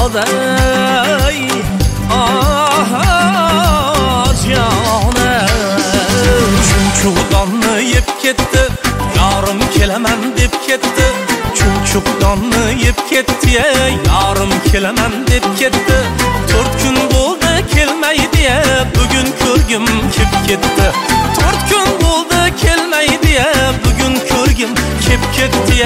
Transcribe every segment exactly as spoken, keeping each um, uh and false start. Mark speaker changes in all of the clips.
Speaker 1: oday ah jonim chumchuqdonni yeb ketdi yarim kelaman deb ketdi chumchuqdonni yeb ketdi yarim kelaman deb ketdi to'rt kun bo'ldi kelmaydi bugun ko'rgim kep ketdi to'rt kun bo'ldi kelmaydi bugun ko'rgim kep ketdi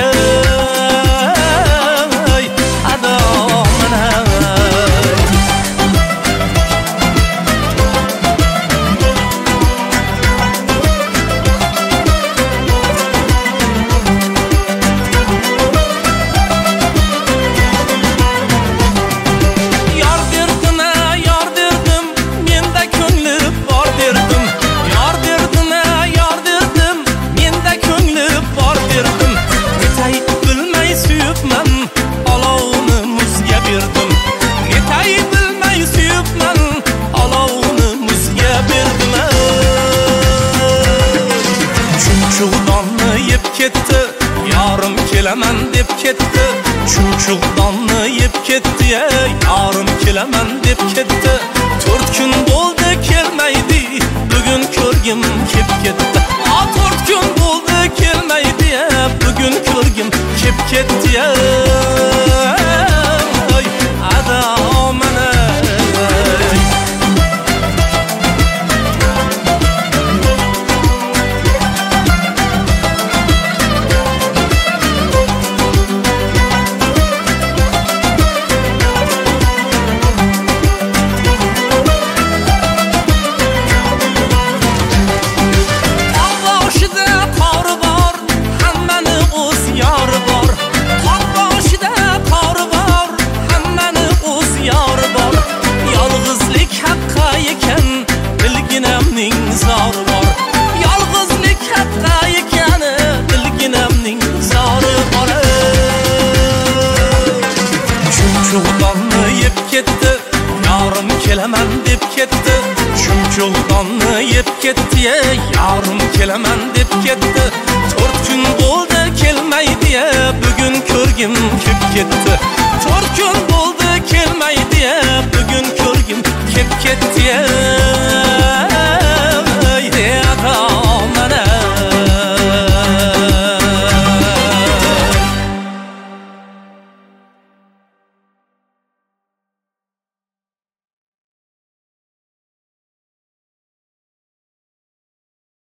Speaker 1: chumchuqdonni yeb ketdi yarim kelaman deb ketdi chumchuqdonni yeb ketdi yarim kelaman deb ketdi to'rt kun bo'ldi kelmaydi bugun ko'rgim kep ketdi a to'rt kun bo'ldi kelmaydi bugun ko'rgim kep ketdi adomana zori bor yolg'izlik haqqa ekani bilginamning zori bor chumchuqdonni yeb ketdi yarim kelaman deb ketdi chumchuqdonni yeb ketdi yarim kelaman deb ketdi to'rt kun bo'ldi kelmaydi bugun ko'rgim kep ketdi to'rt kun bo'ldi kelmaydi bugun ko'rgim kep ketdi